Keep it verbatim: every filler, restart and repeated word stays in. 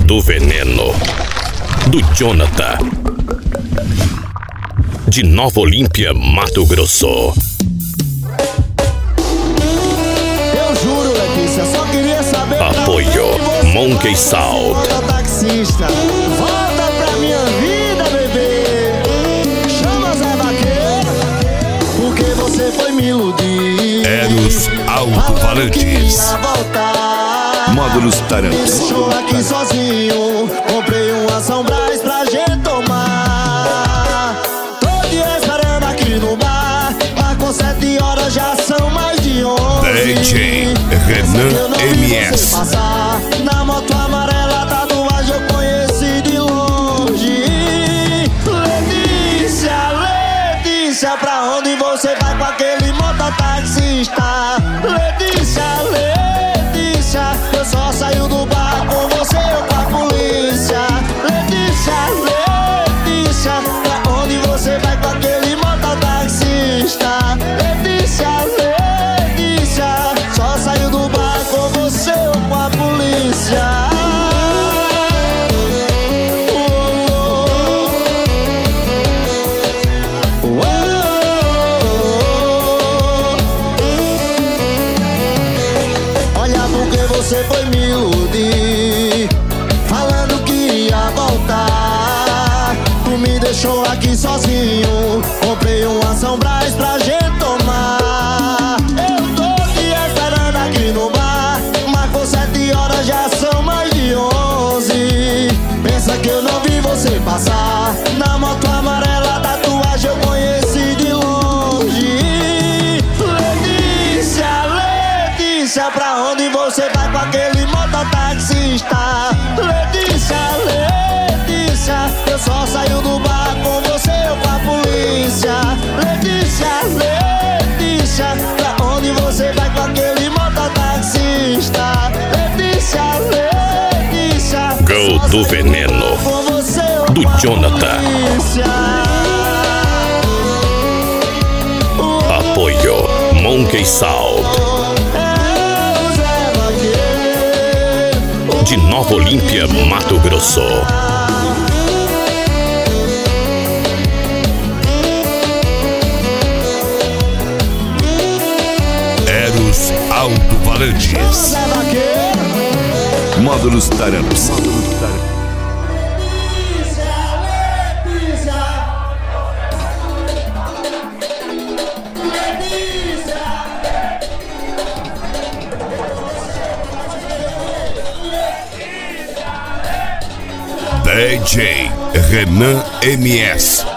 do Veneno, do Jonathan, de Nova Olímpia, Mato Grosso. Eu juro, Letícia, só queria saber. Apoio Monkey Salt. Taxista, volta pra minha vida, bebê. Chama Zé Vaqueiro, porque você foi me iludir. Eros Alto-Falantes. Módulos Tarantos. Me deixou aqui sozinho. Comprei uma São Brás pra gente tomar. Tô te esperando aqui no bar. Marcou sete horas, já são mais de onze. D J Renan M S. Passar na moto amarela, tatuagem eu conheci de longe. Letícia, Letícia, pra onde você vai com aquele mototaxista? Letícia, Letícia, eu só saio do bar com você ou com a polícia. Letícia, Letícia, pra onde você vai com aquele mototaxista? Letícia, Letícia, só saio do bar com você ou com a polícia. Você foi me iludir, falando que ia voltar. Tu me deixou aqui sozinho. Comprei uma São Brás pra gente tomar. Eu tô te esperando aqui no bar. Marcou sete horas, já são mais de onze. Pensa que eu não vi você passar. Na moto amarela, tatuagem eu conheci de longe. Letícia, Letícia, pra onde você vai com aquele mototaxista? Letícia, Letícia, eu só saio do bar com você ou com a polícia. Letícia, Letícia, pra onde você vai com aquele mototaxista? Letícia, Letícia, Gol do Veneno, do Jonathan. Apoio Monkey Salt, de Nova Olímpia, Mato Grosso. Eros Alto-Falantes. Módulos Tarantos. D J Renan M S.